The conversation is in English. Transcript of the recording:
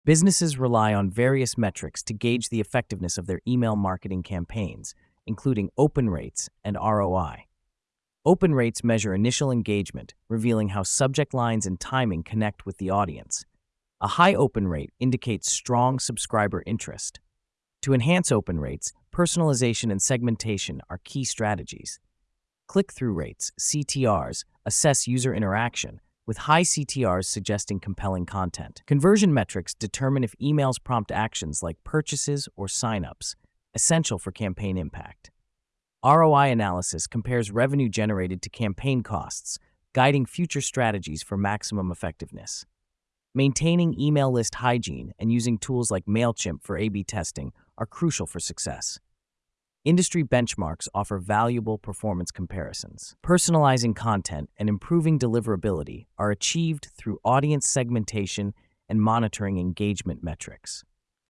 Businesses rely on various metrics to gauge the effectiveness of their email marketing campaigns, including open rates and ROI. Open rates measure initial engagement, revealing how subject lines and timing connect with the audience. A high open rate indicates strong subscriber interest. To enhance open rates, personalization and segmentation are key strategies. Click-through rates, CTRs, assess user interaction, with high CTRs suggesting compelling content. Conversion metrics determine if emails prompt actions like purchases or sign-ups, essential for campaign impact. ROI analysis compares revenue generated to campaign costs, guiding future strategies for maximum effectiveness. Maintaining email list hygiene and using tools like MailChimp for A/B testing are crucial for success. Industry benchmarks offer valuable performance comparisons. Personalizing content and improving deliverability are achieved through audience segmentation and monitoring engagement metrics.